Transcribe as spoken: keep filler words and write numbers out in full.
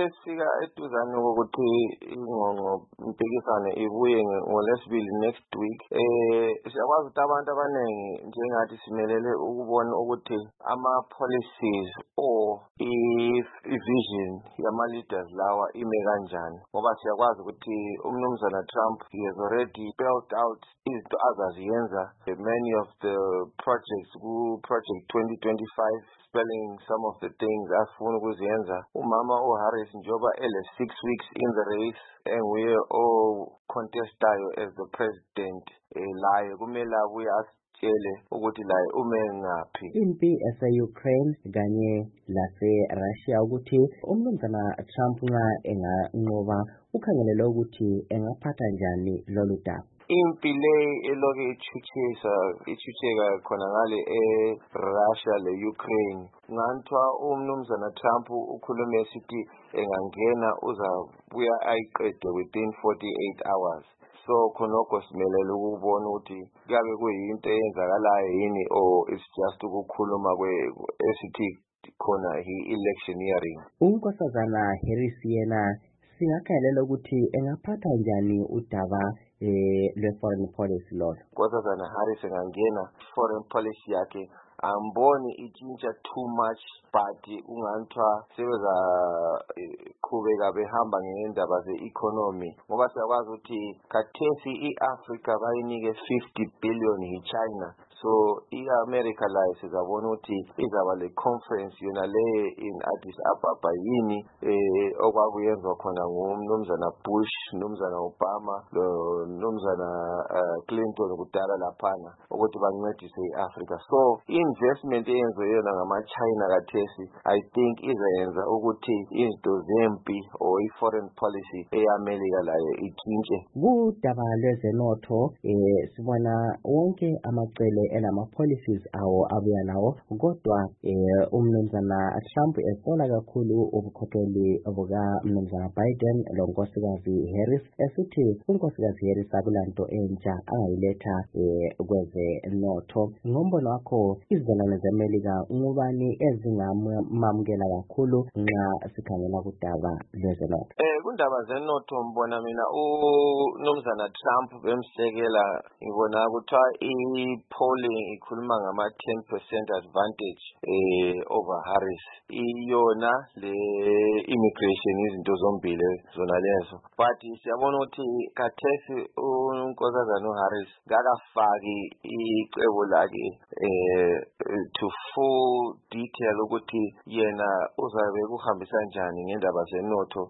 sesifika eduzane ukuthi ingqongqo impikisane ibuye ngoLwesibili next week. Eh siyakwazi ukuthi abantu abaningi njengathi simelele ukubona ukuthi ama-policies or i-vision yama-leaders lawa ime kanjani. Ngoba siyakwazi ukuthi umnumzana Trump he has already spelled out izinto azaziyenza. Many of the projects ku-Project twenty twenty-five, spelling some of the things afuna ukuziyenza. Umama uHarris njoba ele six weeks in the race enguye o-contestayo as the president, eh, laye kumele abuye asitshele ukuthi laye ume ngaphi. Impi ese-Ukraine kanye lase-Russia ukuthi umnumzana Trump nxa enganqoba ukhangelele ukuthi engaphatha njani lolu daba. Impi le eloke ichuchisa ichucheka khona ngale e-Russia le-Ukraine nganthiwa umnumzana Trump ukhulume esithi engangena uzabuya ayiqede within forty-eight hours. So khonokho simelele ukubona ukuthi kuyabe kuyinto eyenzakalayo yini or it's just ukukhuluma kwe esithi khona i-electioneering. Unkosazana Harris yena singakhalela ukuthi engaphatha njani udaba eh le-foreign policy law. Unkosazana Harris engangena foreign policy yakhe amboni itshintsha too much, but unganthiwa sebeza qhubeka behamba ngendaba ze-economy ngoba siyakwazi ukuthi khathesi i-Africa bayinike fifty billion yi-China. So i-America layo sizabona ukuthi izaba le-conference yona le in Addis Ababa yini eh okwakuyenzwa khona ngumnumzana Bush, umnumzana Obama, lo mnumzana uh, Clinton kudala laphana ukuthi bancedise i-Africa. So investment eyenziwe yona ngama-China kathesi I think izayenza ukuthi izinto zempi or i-foreign policy e-America layo itshintshe. Kudaba lwezenotho eh sibona wonke amacele elama-policies awo abuya nawo, kodwa eh umnumzana Trump esola kakhulu ubukhokheli buka mnumzana Biden lo nkosikazi Harris esithi unkosikazi Harris akulanto entsha angayiletha eh kwezenotho. Ngombono wakho izizalwane ze-America ngubani ezingamamukela kakhulu nxa sikhangela kudaba lwezenotho? Eh kundaba zenotho mbona mina umnumzana Trump bemsekela ngibona kuthiwa i-polling ikhuluma ngama ten percent advantage eh over Harris. Iyona le immigration izinto zombili zona lezo, but siyabona ukuthi kathesi unkosazana uHarris kakafaki icebo lakhe eh to full detail ukuthi yena uzabe kuhambisa njani ngendaba zenotho